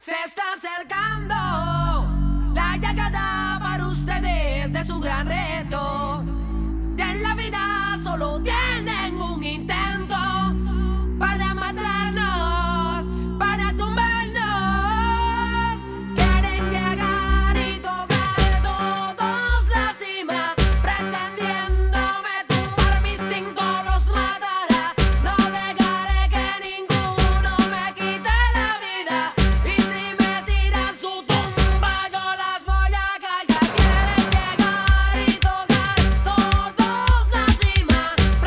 Se está acercando la llegada para ustedes de su gran reto. De en la vida solo tienen un intento para matarnos, para tumbarnos. Quieren llegar y tocar todos la cima, pretendiéndome tumbar mis cinco los matará. No dejaré que ninguno me quite la vida, y si me tiran su tumba yo las voy a callar. Quieren llegar y tocar todos la cima,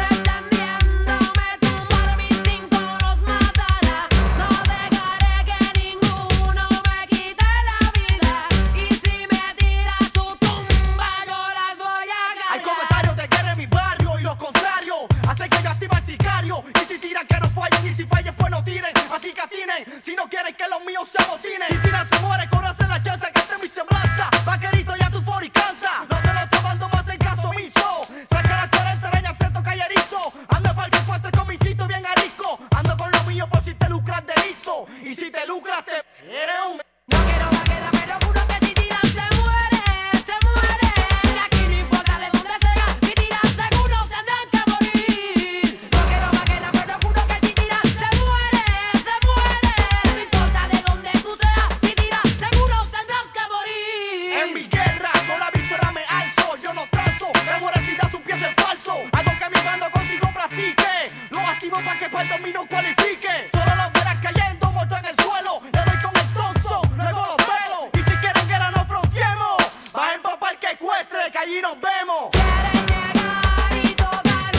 pretendiéndome tumbar mis cinco los matará. No dejaré que ninguno me quite la vida, y si me tiran su tumba yo las voy a callar. Hay comentarios de guerra en mi barrio y lo contrario hace que yo activa el sicario. Y si tiran que no fallen, y si fallen pues no tiren. Así que atinen, si no quieren que los míos se amotinen. Si tiran se muere, córrase la chance que esté mi semblanza. Vaquerito ya tu for y cansa, no te lo estoy tomando más en caso omiso. Saca la 40 leña, acento callerizo. Ando para el que encuentre con mi tito bien arisco. Ando con lo mío por si te lucras de listo. Y si te lucras te eres un... No quiero vaquera, pero juro que si tiran se mueren, se mueren. Aquí no importa de dónde sea, si tiran seguro tendrán que morir. No quiero vaquera, pero juro que si tiran se mueren, se mueren. No importa de dónde tú seas, si tiran seguro tendrás que morir. En mi guerra, con la victoria me alzo. Yo no transo, me muero si das un pie en falso. Algo que mi bando contigo practique. Lo activo para que para el dominio cualifique. Solo los verás cayendo, muerto en el suelo. Le doy con el tonso, luego los pelo. Y si quieren guerra no fronteemos. Bajen pa' parque ecuestre, que allí nos vemos. Quieren llegar y tocar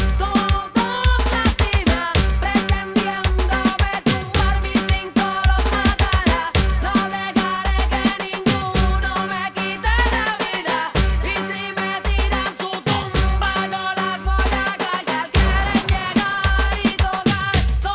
todos la cima, pretendiéndome tumbar mis cinco los matará. No dejaré que ninguno me quite la vida, y si me tiran su tumba yo las voy a callar. Quieren llegar y tocar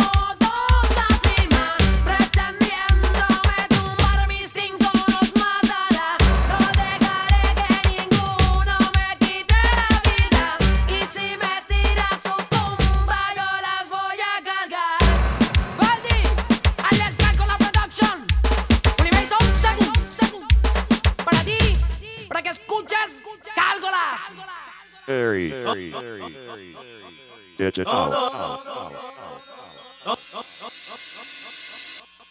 todos la cima, pretendiéndome tumbar mis cinco los matará. No dejaré que ninguno me quite la vida, y si me tira su tumba yo las voy a cargar. Baldi, alerta con la production. Universo, un segundo. Para ti, para que escuches Gárgolas. Very digital.